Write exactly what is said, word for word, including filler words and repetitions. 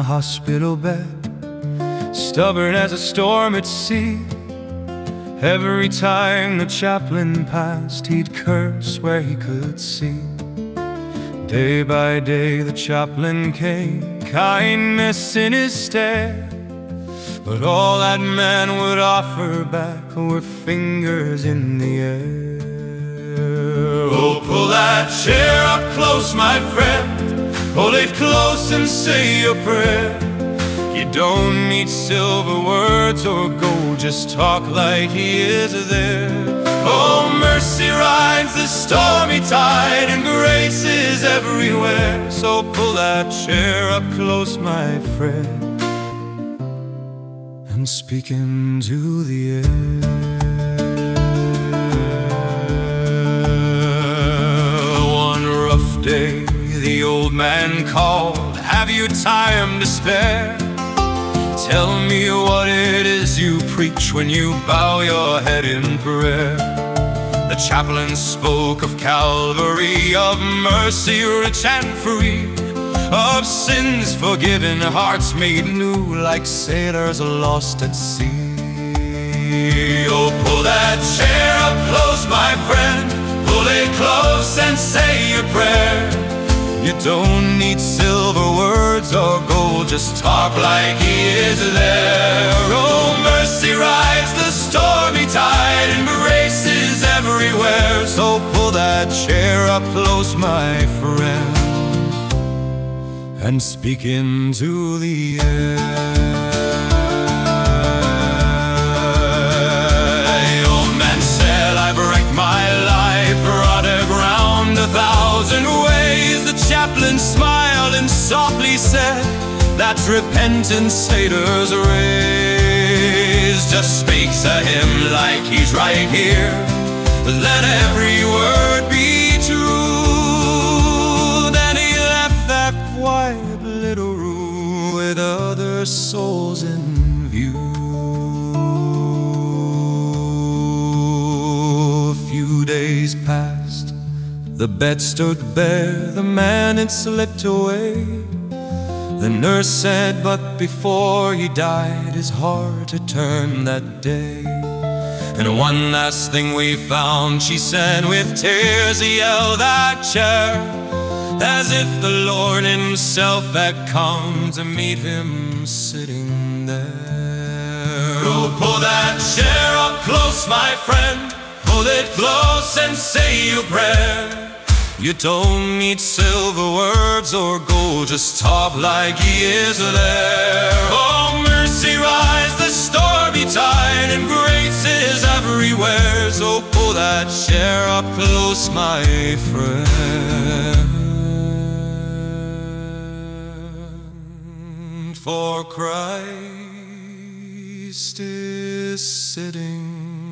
a hospital bed, stubborn as a storm at sea. Every time the chaplain passed, he'd curse where he could see. Day by day the chaplain came, kindness in his stare, but all that man would offer back were fingers in the air. Oh, pull that chair up close, my friend, hold it close and say a prayer. You don't need silver words or gold, just talk like he is there. Oh, mercy rides the stormy tide and grace is everywhere. So pull that chair up close, my friend, and speak into the air. One rough day the old man called, have you time to spare? Tell me what it is you preach when you bow your head in prayer. The chaplain spoke of Calvary, of mercy rich and free, of sins forgiven, hearts made new, like sailors lost at sea. Oh, pull that chair up close, my friend, pull it close and say a prayer. You don't need silver words or gold, just talk like he is there. Oh, mercy rides the stormy tide and grace is everywhere. So pull that chair up close, my friend, and speak into the air. The old man said, I break my life, rotted ground a thousand ways. The chaplain smiled and softly said, that's repentance Satyrs raised. Just speak to him like he's right here, let every word be true. Then he left that quiet little room with other souls in view. A few days passed, the bed stood bare, the man had slipped away. The nurse said, but before he died, his heart had turned that day. And one last thing we found, she said, with tears he held that chair, as if the Lord himself had come to meet him sitting there. Oh, pull that chair up close, my friend, pull it close and say your prayer. You don't need silver words or gold, just talk like he is there. Oh, mercy rides the stormy tide and grace is everywhere. So pull that chair up close, my friend, for Christ is sitting